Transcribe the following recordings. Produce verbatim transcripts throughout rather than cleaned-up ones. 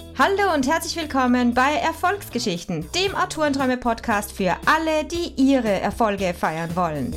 Hallo und herzlich willkommen bei Erfolgsgeschichten, dem Autorenträume-Podcast für alle, die ihre Erfolge feiern wollen.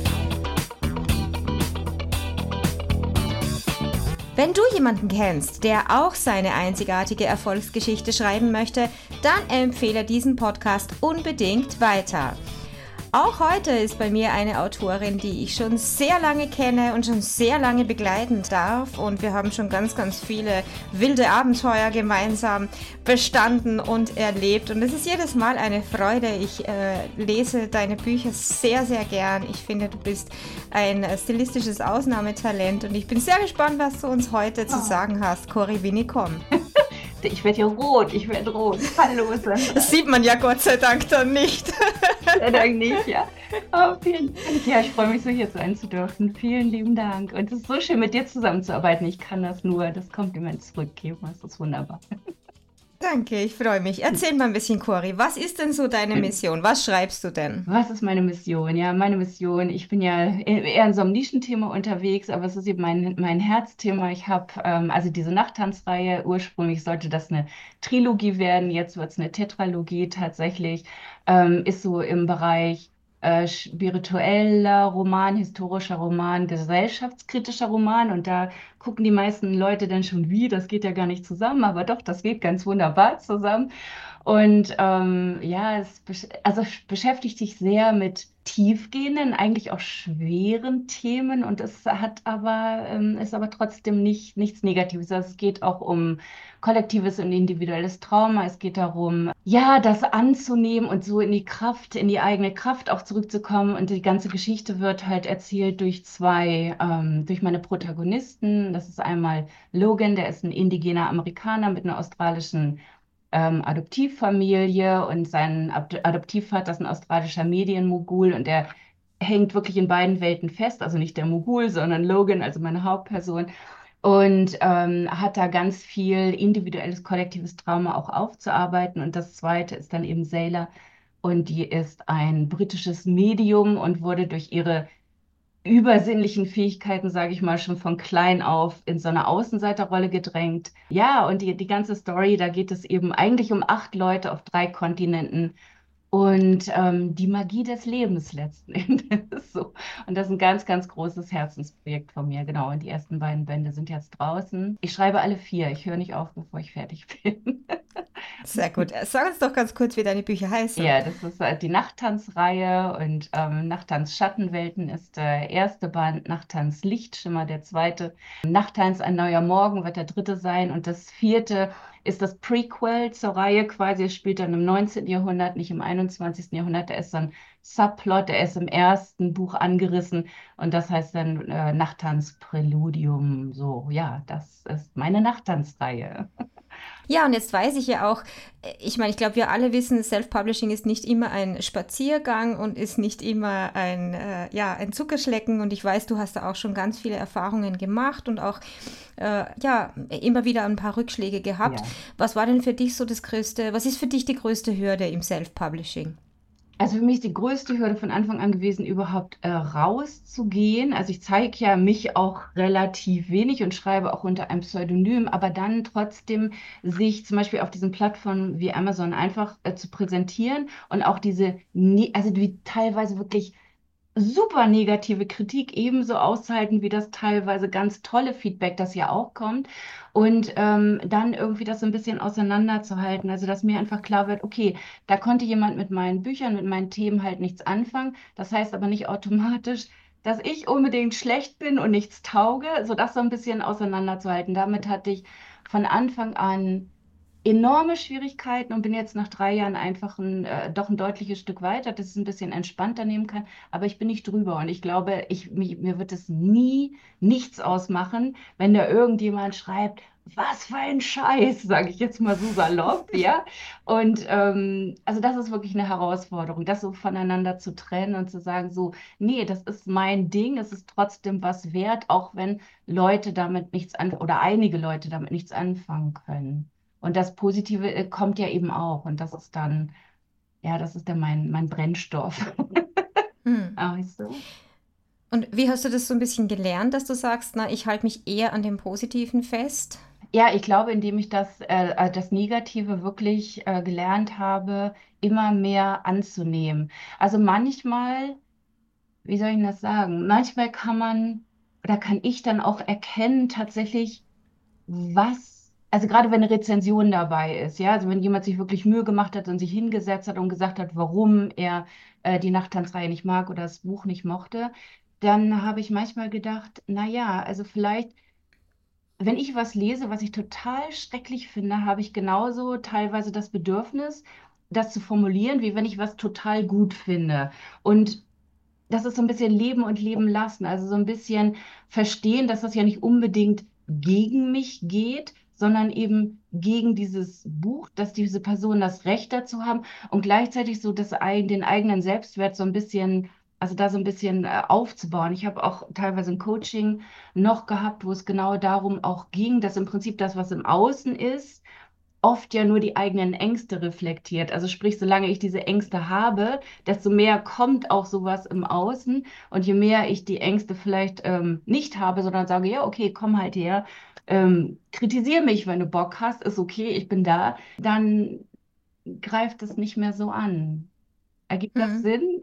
Wenn du jemanden kennst, der auch seine einzigartige Erfolgsgeschichte schreiben möchte, dann empfehle diesen Podcast unbedingt weiter. Auch heute ist bei mir eine Autorin, die ich schon sehr lange kenne und schon sehr lange begleiten darf. Und wir haben schon ganz, ganz viele wilde Abenteuer gemeinsam bestanden und erlebt. Und es ist jedes Mal eine Freude. Ich äh, lese deine Bücher sehr, sehr gern. Ich finde, du bist ein stilistisches Ausnahmetalent. Und ich bin sehr gespannt, was du uns heute zu sagen hast. Cori Winnicom. Ich werde ja rot, ich werde rot. Hallo, Sandra. Das sieht man ja Gott sei Dank dann nicht. Gott sei Dank nicht, ja. Oh, vielen Dank. Ja, ich freue mich so, hier sein zu dürfen. Vielen lieben Dank. Und es ist so schön, mit dir zusammenzuarbeiten. Ich kann das nur, das Kompliment zurückgeben. Das ist wunderbar. Danke, ich freue mich. Erzähl mal ein bisschen, Cori. Was ist denn so deine Mission? Was schreibst du denn? Was ist meine Mission? Ja, meine Mission, ich bin ja eher in so einem Nischenthema unterwegs, aber es ist eben mein, mein Herzthema. Ich habe ähm, also diese Nachttanzreihe, ursprünglich sollte das eine Trilogie werden, jetzt wird es eine Tetralogie tatsächlich, ähm, ist so im Bereich äh, spiritueller Roman, historischer Roman, gesellschaftskritischer Roman, und da gucken die meisten Leute dann schon, wie, das geht ja gar nicht zusammen, aber doch, das geht ganz wunderbar zusammen. Und ähm, ja, es besch also es beschäftigt sich sehr mit tiefgehenden, eigentlich auch schweren Themen, und es hat aber, ähm, ist aber trotzdem nicht, nichts Negatives. Also es geht auch um kollektives und individuelles Trauma. Es geht darum, ja, das anzunehmen und so in die Kraft, in die eigene Kraft auch zurückzukommen. Und die ganze Geschichte wird halt erzählt durch zwei, ähm, durch meine Protagonisten. Das ist einmal Logan, der ist ein indigener Amerikaner mit einer australischen ähm, Adoptivfamilie, und sein Ad Adoptivvater ist ein australischer Medienmogul, und der hängt wirklich in beiden Welten fest, also nicht der Mogul, sondern Logan, also meine Hauptperson, und ähm, hat da ganz viel individuelles, kollektives Trauma auch aufzuarbeiten. Und das zweite ist dann eben Sailor, und die ist ein britisches Medium und wurde durch ihre übersinnlichen Fähigkeiten, sage ich mal, schon von klein auf in so eine Außenseiterrolle gedrängt. Ja, und die, die ganze Story, da geht es eben eigentlich um acht Leute auf drei Kontinenten und ähm, die Magie des Lebens letzten Endes. So. Und das ist ein ganz, ganz großes Herzensprojekt von mir. Genau, und die ersten beiden Bände sind jetzt draußen. Ich schreibe alle vier. Ich höre nicht auf, bevor ich fertig bin. Sehr gut. Sag uns doch ganz kurz, wie deine Bücher heißen. Ja, das ist äh, die Nachttanzreihe, und ähm, Nachttanz Schattenwelten ist der erste Band, Nachttanz Lichtschimmer der zweite, Nachttanz Ein neuer Morgen wird der dritte sein, und das vierte ist das Prequel zur Reihe quasi. Es spielt dann im neunzehnten Jahrhundert, nicht im einundzwanzigsten Jahrhundert. Da ist so ein Subplot, der ist im ersten Buch angerissen, und das heißt dann äh, Nachttanz Präludium. So, ja, das ist meine Nachttanzreihe. Ja, und jetzt weiß ich ja auch, ich meine, ich glaube, wir alle wissen, Self-Publishing ist nicht immer ein Spaziergang und ist nicht immer ein, äh, ja, ein Zuckerschlecken. Und ich weiß, du hast da auch schon ganz viele Erfahrungen gemacht und auch äh, ja, immer wieder ein paar Rückschläge gehabt. Ja. Was war denn für dich so das größte, was ist für dich die größte Hürde im Self-Publishing? Also für mich ist die größte Hürde von Anfang an gewesen, überhaupt äh, rauszugehen. Also ich zeige ja mich auch relativ wenig und schreibe auch unter einem Pseudonym, aber dann trotzdem sich zum Beispiel auf diesen Plattformen wie Amazon einfach äh, zu präsentieren, und auch diese, ne also die teilweise wirklich super negative Kritik ebenso auszuhalten wie das teilweise ganz tolle Feedback, das ja auch kommt. Und ähm, dann irgendwie das so ein bisschen auseinanderzuhalten. Also dass mir einfach klar wird, okay, da konnte jemand mit meinen Büchern, mit meinen Themen halt nichts anfangen. Das heißt aber nicht automatisch, dass ich unbedingt schlecht bin und nichts tauge, so das so ein bisschen auseinanderzuhalten. Damit hatte ich von Anfang an enorme Schwierigkeiten und bin jetzt nach drei Jahren einfach ein, äh, doch ein deutliches Stück weiter, dass ich es ein bisschen entspannter nehmen kann. Aber ich bin nicht drüber, und ich glaube, ich, mich, mir wird es nie nichts ausmachen, wenn da irgendjemand schreibt, was für ein Scheiß, sage ich jetzt mal so salopp, ja. Und ähm, also das ist wirklich eine Herausforderung, das so voneinander zu trennen und zu sagen, so, nee, das ist mein Ding, es ist trotzdem was wert, auch wenn Leute damit nichts an oder einige Leute damit nichts anfangen können. Und das Positive äh, kommt ja eben auch. Und das ist dann, ja, das ist dann mein, mein Brennstoff. Hm. Ah, weißt du? Und wie hast du das so ein bisschen gelernt, dass du sagst, na, ich halte mich eher an dem Positiven fest? Ja, ich glaube, indem ich das, äh, äh, das Negative wirklich äh, gelernt habe, immer mehr anzunehmen. Also manchmal, wie soll ich das sagen? Manchmal kann man oder kann ich dann auch erkennen tatsächlich, was, also gerade wenn eine Rezension dabei ist, ja, also wenn jemand sich wirklich Mühe gemacht hat und sich hingesetzt hat und gesagt hat, warum er äh, die Nachttanzreihe nicht mag oder das Buch nicht mochte, dann habe ich manchmal gedacht, na ja, also vielleicht wenn ich was lese, was ich total schrecklich finde, habe ich genauso teilweise das Bedürfnis, das zu formulieren, wie wenn ich was total gut finde. Und das ist so ein bisschen Leben und Leben lassen. Also so ein bisschen verstehen, dass das ja nicht unbedingt gegen mich geht, sondern eben gegen dieses Buch, dass diese Personen das Recht dazu haben und gleichzeitig so das, eig- den eigenen Selbstwert so ein bisschen, also da so ein bisschen äh, aufzubauen. Ich habe auch teilweise ein Coaching noch gehabt, wo es genau darum auch ging, dass im Prinzip das, was im Außen ist, oft ja nur die eigenen Ängste reflektiert. Also sprich, solange ich diese Ängste habe, desto mehr kommt auch sowas im Außen. Und je mehr ich die Ängste vielleicht ähm, nicht habe, sondern sage, ja, okay, komm halt her, ähm, kritisiere mich, wenn du Bock hast, ist okay, ich bin da, dann greift es nicht mehr so an. Ergibt das Mhm. Sinn?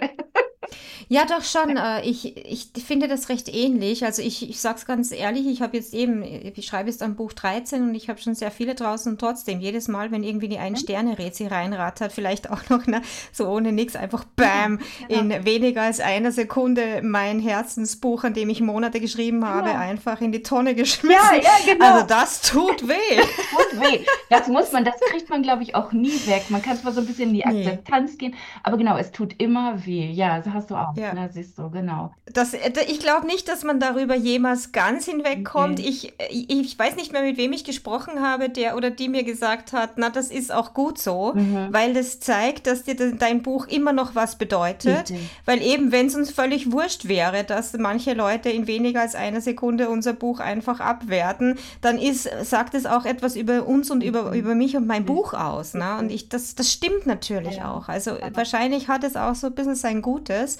Ja, doch schon. Äh, ich, ich finde das recht ähnlich. Also ich, ich sage es ganz ehrlich, ich habe jetzt eben, ich schreibe jetzt am Buch dreizehn und ich habe schon sehr viele draußen und trotzdem, jedes Mal, wenn irgendwie die Ein-Sterne-Rezi reinrattert, vielleicht auch noch ne, so ohne nix, einfach Ja, Bam, in genau, weniger als einer Sekunde mein Herzensbuch, an dem ich Monate geschrieben habe, genau. einfach in die Tonne Ja, geschmissen. ja, Also genau. das tut weh. Das tut weh. Das muss man, das kriegt man, glaube ich, auch nie weg. Man kann zwar so ein bisschen in die Nee. Akzeptanz gehen, aber genau, es tut immer weh. Ja, das hast du auch. Ja. Na, siehst du, genau. Das, äh, ich glaube nicht, dass man darüber jemals ganz hinwegkommt. Okay. Ich, ich, ich weiß nicht mehr, mit wem ich gesprochen habe, der oder die mir gesagt hat, na, das ist auch gut so, Mhm. weil das zeigt, dass dir de- dein Buch immer noch was bedeutet. Richtig. Weil eben, wenn es uns völlig wurscht wäre, dass manche Leute in weniger als einer Sekunde unser Buch einfach abwerten, dann ist, sagt es auch etwas über uns und über, Richtig. über mich und mein Buch Richtig. aus. Ne? Und Richtig. ich, das, das stimmt natürlich Ja. auch. Also Ja. wahrscheinlich hat es auch so ein bisschen sein Gutes.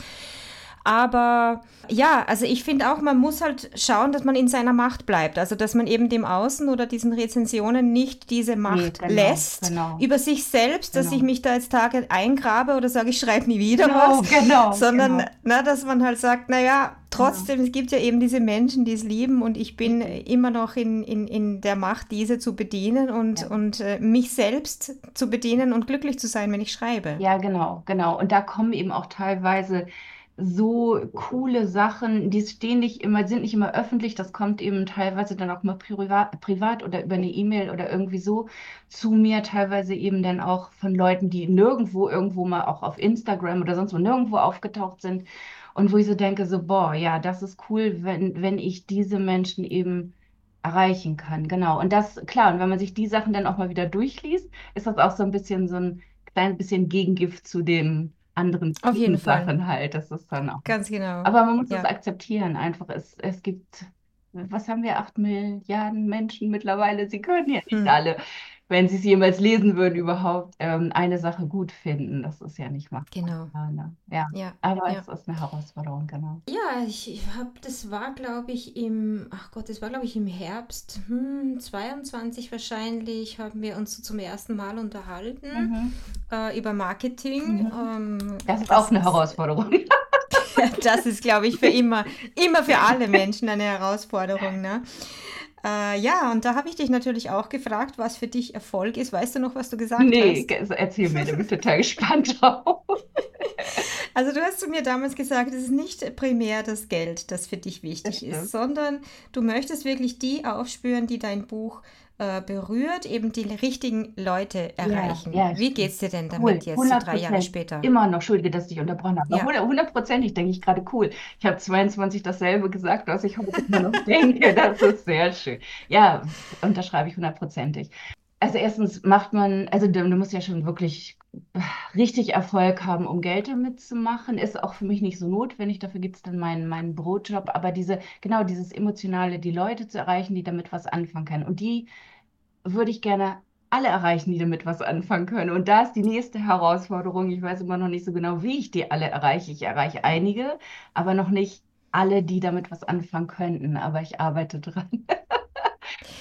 Aber ja, also ich finde auch, man muss halt schauen, dass man in seiner Macht bleibt. Also dass man eben dem Außen oder diesen Rezensionen nicht diese Nee, Macht genau, lässt genau, über sich selbst, dass ich genau. mich da jetzt Tage eingrabe oder sage, ich schreibe nie wieder Genau, was, genau, sondern genau. na, dass man halt sagt, naja, Genau. trotzdem, es gibt ja eben diese Menschen, die es lieben und ich bin Richtig. immer noch in, in, in der Macht, diese zu bedienen und, Ja. und äh, mich selbst zu bedienen und glücklich zu sein, wenn ich schreibe. Ja, genau, genau. Und da kommen eben auch teilweise so coole Sachen, die stehen nicht immer, sind nicht immer öffentlich, das kommt eben teilweise dann auch mal privat, privat oder über eine E-Mail oder irgendwie so zu mir, teilweise eben dann auch von Leuten, die nirgendwo irgendwo mal auch auf Instagram oder sonst wo nirgendwo aufgetaucht sind und wo ich so denke, so, boah, ja, das ist cool, wenn, wenn ich diese Menschen eben erreichen kann, genau. Und das, klar, und wenn man sich die Sachen dann auch mal wieder durchliest, ist das auch so ein bisschen so ein klein bisschen Gegengift zu den anderen Auf jeden guten Fall. Sachen halt. Das ist dann auch. Ganz genau. Aber man muss es Ja. akzeptieren. Einfach, es, es gibt, was haben wir, acht Milliarden Menschen mittlerweile? Sie können ja nicht Hm. alle, wenn sie es jemals lesen würden, überhaupt ähm, eine Sache gut finden. Das ist ja nicht machbar. Genau. Ja, ne? Ja. Ja, Aber ja. es ist eine Herausforderung, genau. Ja, ich, ich habe, das war, glaube ich, im, ach Gott, das war, glaube ich, im Herbst, hm, zweiundzwanzig wahrscheinlich, haben wir uns so zum ersten Mal unterhalten Mhm. äh, über Marketing. Mhm. Ähm, Das ist auch das eine ist, Herausforderung. das ist, glaube ich, für immer, immer für alle Menschen eine Herausforderung, ne? Äh, ja, und da habe ich dich natürlich auch gefragt, was für dich Erfolg ist. Weißt du noch, was du gesagt Nee, hast? erzähl mir, da bin ich total gespannt drauf. Also du hast zu mir damals gesagt, es ist nicht primär das Geld, das für dich Das wichtig ist, stimmt. sondern du möchtest wirklich die aufspüren, die dein Buch äh, berührt, eben die richtigen Leute Ja, erreichen. ja, Wie stimmt. geht's dir denn damit Cool, jetzt, so hundert drei Jahre Prozent. später? Immer noch, Entschuldige, dass ich dich unterbrochen habe. Aber Ja. hundert hundertprozentig denke ich gerade cool. Ich habe zweiundzwanzig dasselbe gesagt, was ich heute immer noch denke. Das ist sehr schön. Ja, unterschreibe ich hundertprozentig. Also erstens macht man, also du, du musst ja schon wirklich richtig Erfolg haben, um Geld damit zu machen. Ist auch für mich nicht so notwendig. Dafür gibt es dann meinen, meinen Brotjob. Aber diese, genau dieses Emotionale, die Leute zu erreichen, die damit was anfangen können. Und die würde ich gerne alle erreichen, die damit was anfangen können. Und da ist die nächste Herausforderung. Ich weiß immer noch nicht so genau, wie ich die alle erreiche. Ich erreiche einige, aber noch nicht alle, die damit was anfangen könnten. Aber ich arbeite dran.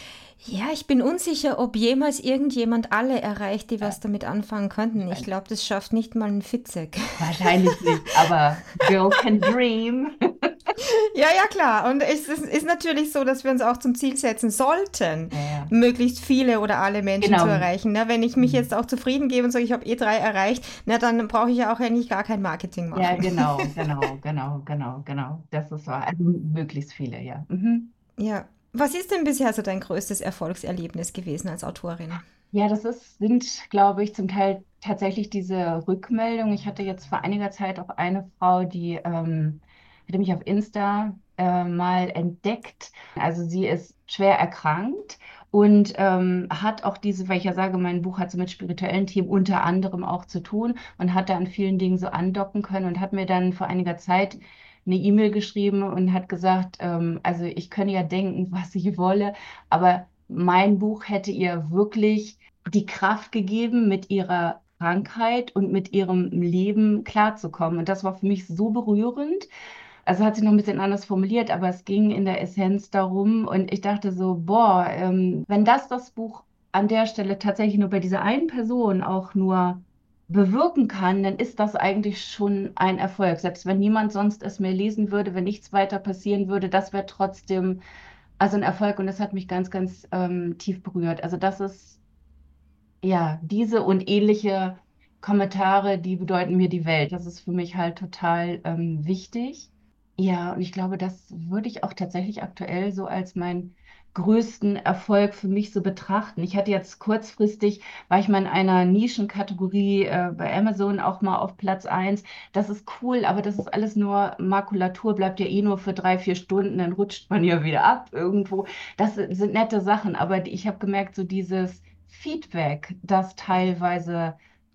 Ja, ich bin unsicher, ob jemals irgendjemand alle erreicht, die Ja, was damit anfangen könnten. Ich glaube, das schafft nicht mal ein Fitzek. wahrscheinlich nicht, aber Girl can dream. Ja, ja, klar. Und es ist, ist natürlich so, dass wir uns auch zum Ziel setzen sollten, Ja, ja. möglichst viele oder alle Menschen zu Genau. erreichen. Na, wenn ich mich Hm. jetzt auch zufrieden gebe und sage, ich habe eh drei erreicht, na, dann brauche ich ja auch eigentlich gar kein Marketing Ja, machen. genau, genau, genau, genau, genau. Das ist wahr. Also möglichst viele, ja. Mhm. Ja. Was ist denn bisher so dein größtes Erfolgserlebnis gewesen als Autorin? Ja, das ist, sind, glaube ich, zum Teil tatsächlich diese Rückmeldungen. Ich hatte jetzt vor einiger Zeit auch eine Frau, die ähm, hatte mich auf Insta äh, mal entdeckt. Also sie ist schwer erkrankt und ähm, hat auch diese, weil ich ja sage, mein Buch hat so mit spirituellen Themen unter anderem auch zu tun und hat da an vielen Dingen so andocken können und hat mir dann vor einiger Zeit eine E-Mail geschrieben und hat gesagt, ähm, also ich könne ja denken, was ich wolle, aber mein Buch hätte ihr wirklich die Kraft gegeben, mit ihrer Krankheit und mit ihrem Leben klarzukommen. Und das war für mich so berührend. Also hat sie noch ein bisschen anders formuliert, aber es ging in der Essenz darum. Und ich dachte so, boah, ähm, wenn das das Buch an der Stelle tatsächlich nur bei dieser einen Person auch nur bewirken kann, dann ist das eigentlich schon ein Erfolg. Selbst wenn niemand sonst es mehr lesen würde, wenn nichts weiter passieren würde, das wäre trotzdem also ein Erfolg. Und das hat mich ganz, ganz ähm, tief berührt. Also das ist ja, diese und ähnliche Kommentare, die bedeuten mir die Welt. Das ist für mich halt total ähm, wichtig. Ja, und ich glaube, das würde ich auch tatsächlich aktuell so als meinen größten Erfolg für mich so betrachten. Ich hatte jetzt kurzfristig, war ich mal in einer Nischenkategorie äh, bei Amazon auch mal auf Platz eins. Das ist cool, aber das ist alles nur Makulatur, bleibt ja eh nur für drei, vier Stunden, dann rutscht man ja wieder ab irgendwo. Das sind nette Sachen, aber die- ich habe gemerkt, so dieses Feedback, das teilweise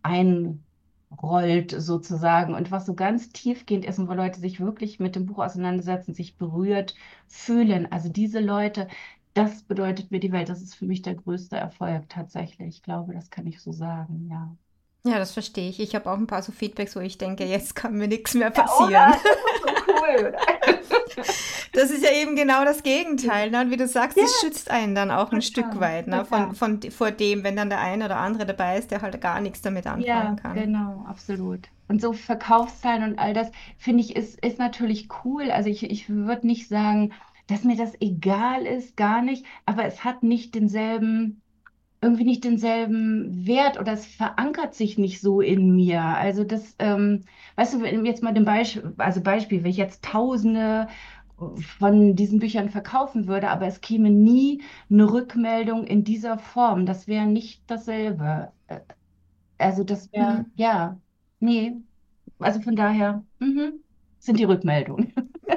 einrollt sozusagen und was so ganz tiefgehend ist und wo Leute sich wirklich mit dem Buch auseinandersetzen, sich berührt fühlen. Also diese Leute, das bedeutet mir die Welt. Das ist für mich der größte Erfolg tatsächlich. Ich glaube, das kann ich so sagen, ja. Ja, das verstehe ich. Ich habe auch ein paar so Feedbacks, wo ich denke, jetzt kann mir nichts mehr Ja, passieren. oder? Das ist so cool, oder? Das ist ja eben genau das Gegenteil. Ne? Und wie du sagst, Ja, das schützt einen dann auch ein Stück total, weit, ne? Von, total. von, vor dem, wenn dann der eine oder andere dabei ist, der halt gar nichts damit anfangen Ja, kann. genau, absolut. Und so Verkaufszahlen und all das, finde ich, ist, ist natürlich cool. Also ich, ich würde nicht sagen, dass mir das egal ist, gar nicht, aber es hat nicht denselben, irgendwie nicht denselben Wert oder es verankert sich nicht so in mir. Also das, ähm, weißt du, wenn jetzt mal den Beispiel, also Beispiel, wenn ich jetzt Tausende von diesen Büchern verkaufen würde, aber es käme nie eine Rückmeldung in dieser Form, das wäre nicht dasselbe. Äh, also das wäre, Mhm. ja, nee, also von daher, mhm, sind die Rückmeldungen.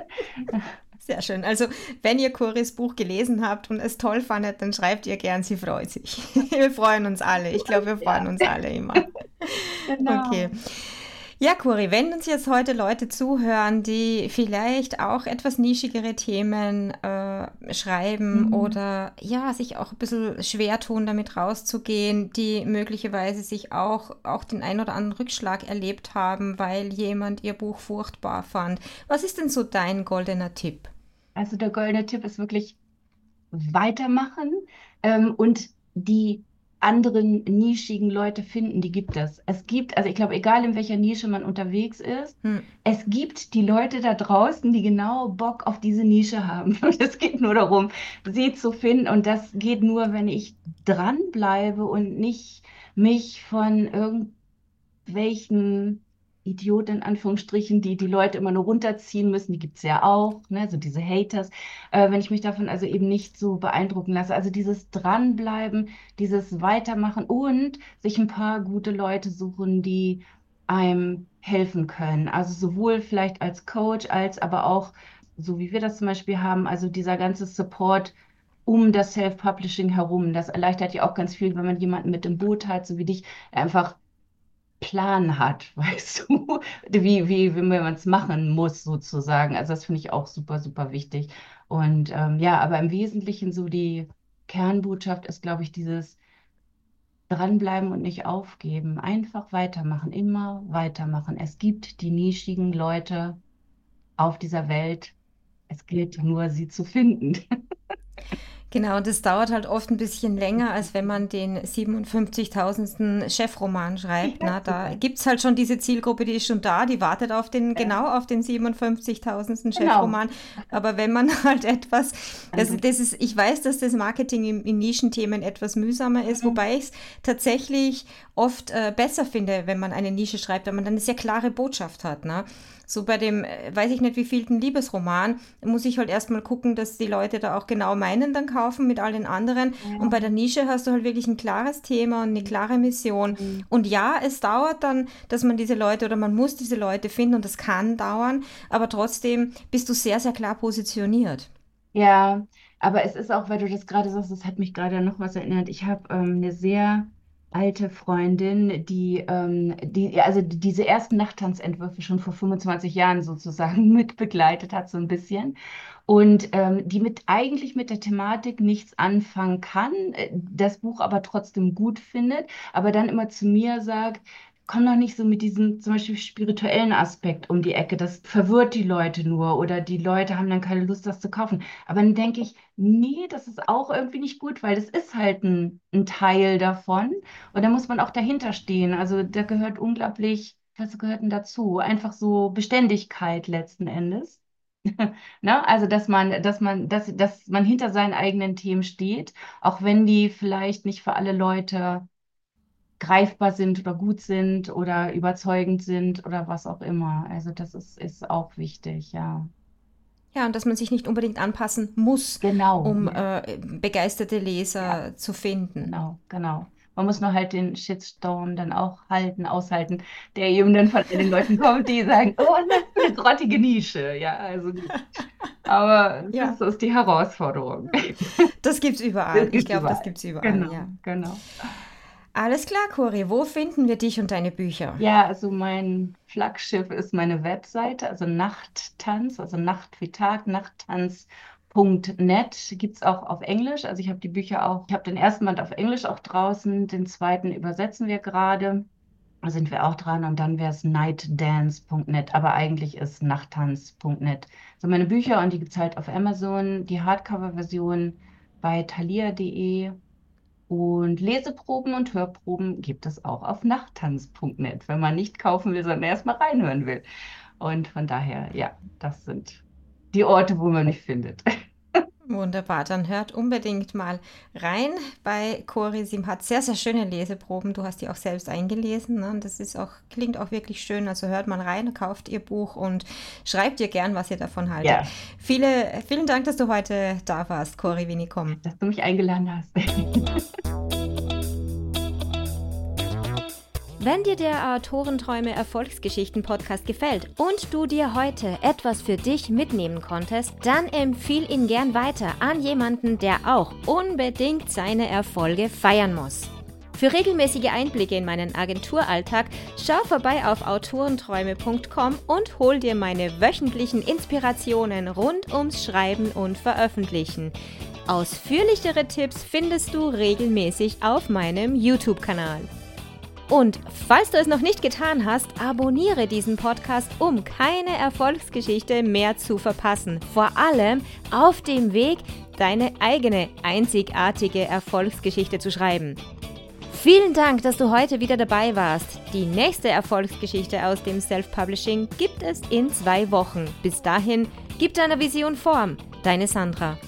Sehr schön. Also, wenn ihr Coris Buch gelesen habt und es toll fandet, dann schreibt ihr gern, sie freut sich. Wir freuen uns alle. Ich glaube, wir freuen Ja, uns alle immer. Okay. genau. Ja, Cori, wenn uns jetzt heute Leute zuhören, die vielleicht auch etwas nischigere Themen äh, schreiben Mhm. oder ja, sich auch ein bisschen schwer tun, damit rauszugehen, die möglicherweise sich auch, auch den ein oder anderen Rückschlag erlebt haben, weil jemand ihr Buch furchtbar fand. Was ist denn so dein goldener Tipp? Also der goldene Tipp ist wirklich weitermachen ähm, und die anderen nischigen Leute finden, die gibt es. Es gibt, also ich glaube, egal in welcher Nische man unterwegs ist, Hm. es gibt die Leute da draußen, die genau Bock auf diese Nische haben. Und es geht nur darum, sie zu finden. Und das geht nur, wenn ich dranbleibe und nicht mich von irgendwelchen Idioten in Anführungsstrichen, die die Leute immer nur runterziehen müssen, die gibt es ja auch, ne? So diese Haters, äh, wenn ich mich davon also eben nicht so beeindrucken lasse. Also dieses Dranbleiben, dieses Weitermachen und sich ein paar gute Leute suchen, die einem helfen können. Also sowohl vielleicht als Coach, als aber auch, so wie wir das zum Beispiel haben, also dieser ganze Support um das Self-Publishing herum. Das erleichtert ja auch ganz viel, wenn man jemanden mit im Boot hat, so wie dich, der einfach Plan hat, weißt du, wie, wie, wie man es machen muss, sozusagen. Also das finde ich auch super, super wichtig. Und ähm, ja, aber im Wesentlichen so die Kernbotschaft ist, glaube ich, dieses Dranbleiben und nicht aufgeben. Einfach weitermachen, immer weitermachen. Es gibt die nischigen Leute auf dieser Welt. Es gilt nur, sie zu finden. Genau, das dauert halt oft ein bisschen länger, als wenn man den siebenundfünfzigtausendsten Chefroman schreibt. Ja, Na, da super. gibt es halt schon diese Zielgruppe, die ist schon da, die wartet auf den, Ja, genau auf den siebenundfünfzigtausendsten genau. Chefroman. Aber wenn man halt etwas, das, Andere. das ist, ich weiß, dass das Marketing in, in Nischenthemen etwas mühsamer ist, Mhm. wobei ich es tatsächlich oft äh, besser finde, wenn man eine Nische schreibt, weil man dann eine sehr klare Botschaft hat. Ne? So bei dem, äh, weiß ich nicht, wie vielten Liebesroman, muss ich halt erstmal gucken, dass die Leute da auch genau meinen dann kaufen mit all den anderen. Und bei Ja. der Nische hast du halt wirklich ein klares Thema und eine klare Mission. Mhm. Und ja, es dauert dann, dass man diese Leute oder man muss diese Leute finden und das kann dauern, aber trotzdem bist du sehr, sehr klar positioniert. Ja, aber es ist auch, weil du das gerade sagst, es hat mich gerade noch was erinnert. Ich habe ähm, eine sehr alte Freundin, die, ähm, die also die- diese ersten Nachttanzentwürfe schon vor fünfundzwanzig Jahren sozusagen mit begleitet hat, so ein bisschen. Und ähm, die mit eigentlich mit der Thematik nichts anfangen kann, äh, das Buch aber trotzdem gut findet, aber dann immer zu mir sagt, komm doch nicht so mit diesem zum Beispiel spirituellen Aspekt um die Ecke. Das verwirrt die Leute nur oder die Leute haben dann keine Lust, das zu kaufen. Aber dann denke ich, nee, das ist auch irgendwie nicht gut, weil das ist halt ein, ein Teil davon. Und da muss man auch dahinter stehen. Also da gehört unglaublich, was gehört denn dazu? Einfach so Beständigkeit letzten Endes. Ne? Also dass man, dass man, dass, dass man hinter seinen eigenen Themen steht, auch wenn die vielleicht nicht für alle Leute greifbar sind oder gut sind oder überzeugend sind oder was auch immer. Also das ist, ist auch wichtig, ja. Ja, und dass man sich nicht unbedingt anpassen muss, Genau, um ja, äh, begeisterte ja, Leser zu finden. genau, genau. Man muss nur halt den Shitstorm dann auch halten, aushalten, der eben dann von den Leuten kommt, die sagen, oh, was für eine grottige Nische. Ja, also gut. Aber Ja, das ist die Herausforderung. das gibt's überall. Das Ich gibt's glaube, das überall. gibt's überall, Genau, ja. genau. Alles klar, Cori, wo finden wir dich und deine Bücher? Ja, also mein Flaggschiff ist meine Webseite, also Nachttanz, also Nacht wie Tag, nachttanz Punkt net gibt es auch auf Englisch. Also ich habe die Bücher auch, ich habe den ersten Band auf Englisch auch draußen, den zweiten übersetzen wir gerade, da sind wir auch dran und dann wäre es nightdance Punkt net, aber eigentlich ist nachttanz Punkt net. So meine Bücher und die gibt es halt auf Amazon, die Hardcover-Version bei thalia Punkt de. Und Leseproben und Hörproben gibt es auch auf nachttanz Punkt net, wenn man nicht kaufen will, sondern erstmal reinhören will. Und von daher, ja, das sind die Orte, wo man mich findet. Wunderbar, dann hört unbedingt mal rein bei Cori. Sie hat sehr, sehr schöne Leseproben. Du hast die auch selbst eingelesen. Ne? Und das ist auch, klingt auch wirklich schön. Also hört mal rein, kauft ihr Buch und schreibt ihr gern, was ihr davon haltet. Ja, Viele, vielen Dank, dass du heute da warst, Cori Winicom. dass du mich eingeladen hast. Wenn dir der Autorenträume Erfolgsgeschichten Podcast gefällt und du dir heute etwas für dich mitnehmen konntest, dann empfiehl ihn gern weiter an jemanden, der auch unbedingt seine Erfolge feiern muss. Für regelmäßige Einblicke in meinen Agenturalltag schau vorbei auf autorenträume Punkt com und hol dir meine wöchentlichen Inspirationen rund ums Schreiben und Veröffentlichen. Ausführlichere Tipps findest du regelmäßig auf meinem YouTube-Kanal. Und falls du es noch nicht getan hast, abonniere diesen Podcast, um keine Erfolgsgeschichte mehr zu verpassen. Vor allem auf dem Weg, deine eigene einzigartige Erfolgsgeschichte zu schreiben. Vielen Dank, dass du heute wieder dabei warst. Die nächste Erfolgsgeschichte aus dem Self-Publishing gibt es in zwei Wochen. Bis dahin, gib deiner Vision Form. Deine Sandra.